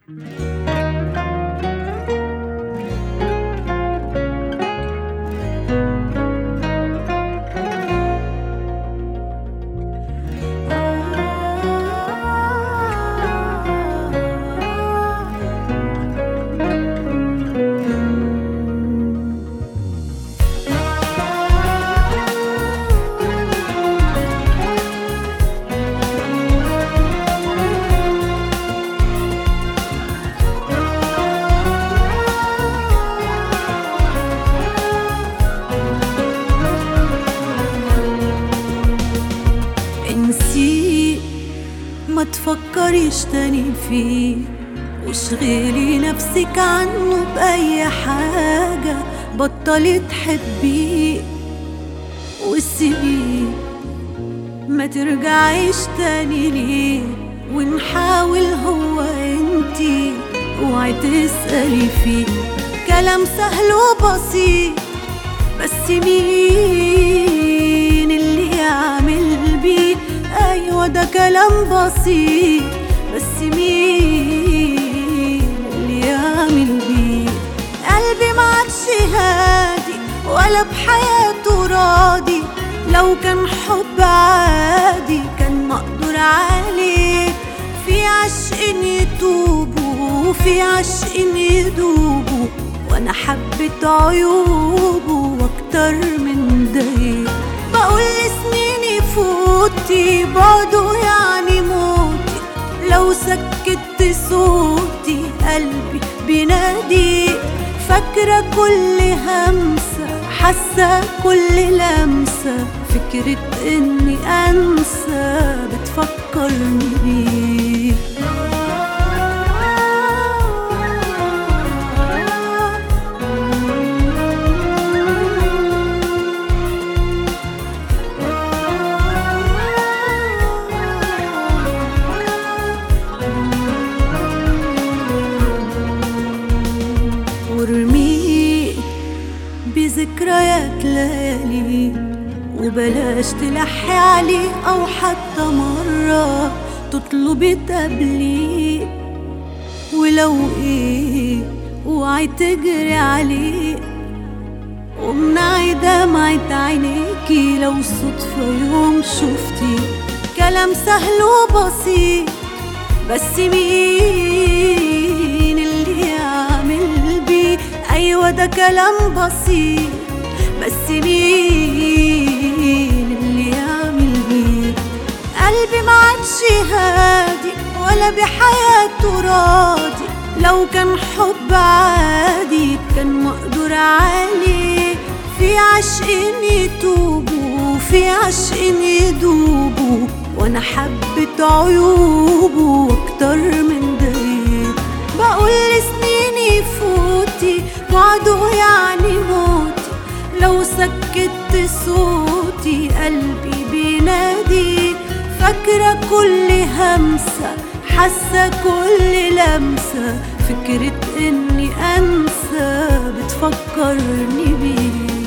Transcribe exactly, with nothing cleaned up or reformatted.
انسيه ما تفكريش تاني فيه، واشغلي نفسك عنه بأي حاجة، بطلي تحبيه وسيبيه، ما ترجعيش تاني ليه، ونحاول هو انتي، اوعي تسألي فيه. كلام سهل وبسيط، بس مين اللي يعمل بيه؟ ايوه ده كلام بسيط، بس مين اللي يعمل بيه؟ قلبي معادش هادي ولا بحياته راضي، لو كان حب عادي كان مقدور عليه. في عشق يتوبوا وفي عشق يدوبوا، وانا حبيت عيوبه واكتر من ده. بقول سنين يفوتي بعده يعني موتي، لو سكت صوتي قلبي بينادي. فاكرة كل همسة، حاسة كل لمسة، فكرة اني انسى بتفكرني بيه. وارميه بذكريات ليالي، وبلاش تلحي عليه أو حتى مرة تطلبي تقابليه. ولو ايه اوعي تجري عليه، وامنعي دمعة عينيكي لو صدفة يوم شفتي. كلام سهل وبسيط، بس مين اللي يعمل بيه؟ ايوه ده كلام بسيط، بس مين اللي يعمل بيه؟ قلبي معادش هادي ولا بحياته راضي، لو كان حب عادي كان مقدور عليه. في عشق يتوبوا وفي عشق يدوبوا، وانا حبيت عيوبه اكتر من ده. بقول سنين يفوتي بعده يعني موتي، لو سكت صوتي قلبي بينادي. فاكرة كل همسة، حاسة كل لمسة، فكرة اني انسى بتفكرني بيه.